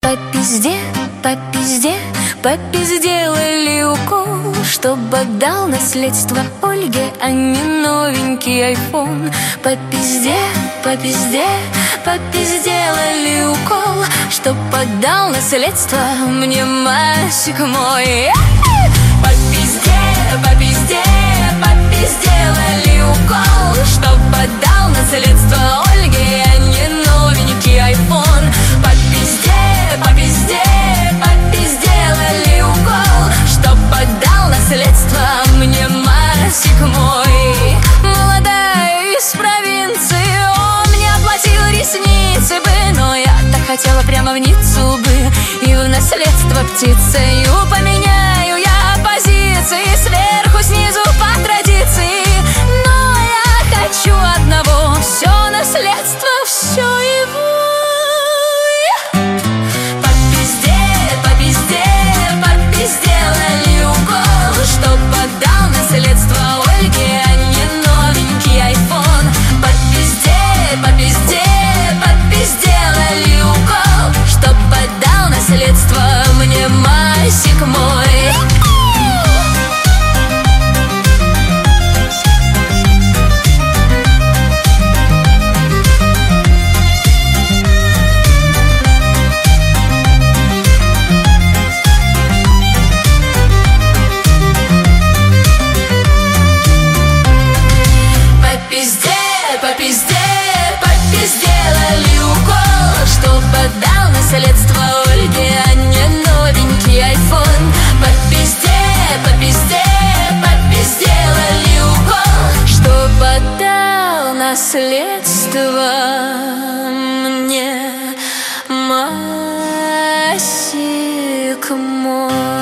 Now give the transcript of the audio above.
по пизде, папе сделали укол, чтобы дал наследство Ольге, а не новенький айфон. По пизде, папе сделали укол, чтобы дал наследство мне Масик мой. По пизде, папе сделали укол, чтобы дал наследство Ольге, а не новенький айфон. По пизде, папе сделали укол, чтобы дал наследство мне Масик мой. Молодая из провинции, он мне оплатил ресницы бы, но я так хотела прямо в Ниццу бы, и в наследство птицею поменяю я позиции, сверху, снизу по традиции. Но я хочу одного, все наследство, все его. Сделали укол, чтобы дал наследство Ольге, а не новенький айфон. По пизде сделали укол, чтобы дал наследство мне Масик мой. Папе сделали укол, чтобы дал наследство Ольге, а не новенький айфон. По пизде сделали укол, чтобы дал наследство мне Масик мой.